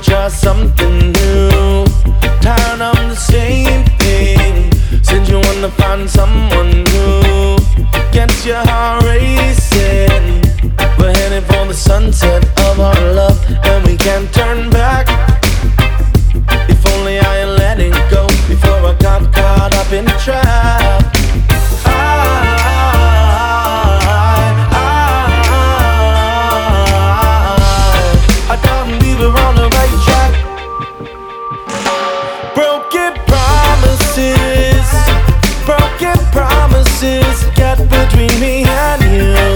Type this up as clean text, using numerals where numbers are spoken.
try something new. Tired of the same thing. Said you wanna find someone new. Gets your heart racing. We're heading for the sunset of our love, and we can't turn back. If only I had let it go before I got caught up in the trap. I thought we were on the right track. Broken promises got between me and you.